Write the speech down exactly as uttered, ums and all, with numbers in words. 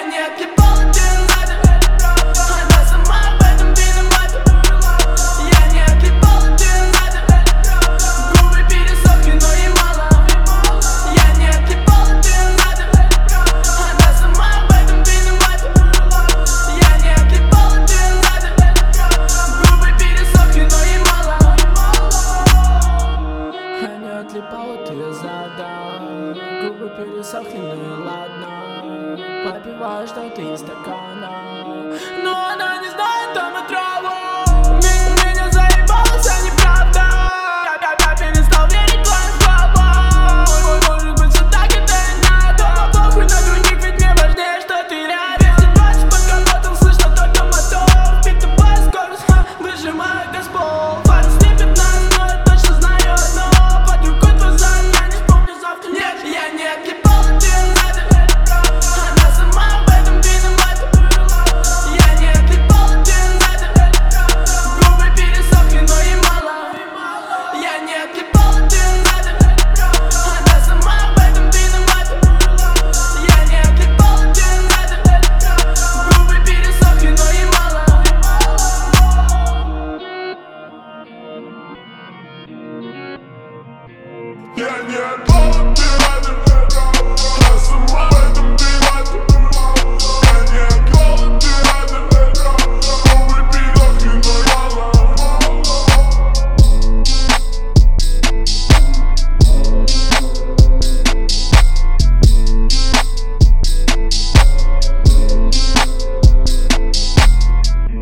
не отлипала, ты надо. Она сама в этом виновата. Я не отлипала, ты надо. Губы пересохли, но ей мало. Я не отлипала, ты надо. Она сама в этом виновата. Я не отлипала, ты надо. Губы пересохли, но ей мало. Я не отлипала, ты задал. Губы пересохли, ну и ладно. Попиваю что-то из стакана, но она не знает там отраву. Меня, меня заебала вся неправда. Я, я, я перестал верить в твои слова. Может быть, все так это и надо. Похуй на других, ведь мне важнее, что ты рядом. двести двадцать под капотом, слышно только мотор. Питовая скорость, ха, выжимаю газпол. Фары слепят нас, но я точно знаю одно. Под рукой твой зад, я не вспомню завтра. Нет, я не отлипала, ты надо. Она сама в этом виновата. Я не отлипала, ты надо. Губы пересохли, но ей мало. Я не отлипала, ты надо. Она сама в этом виновата. Я не отлипала, ты надо. Губы пересохли, но ей мало. Я не отлипала.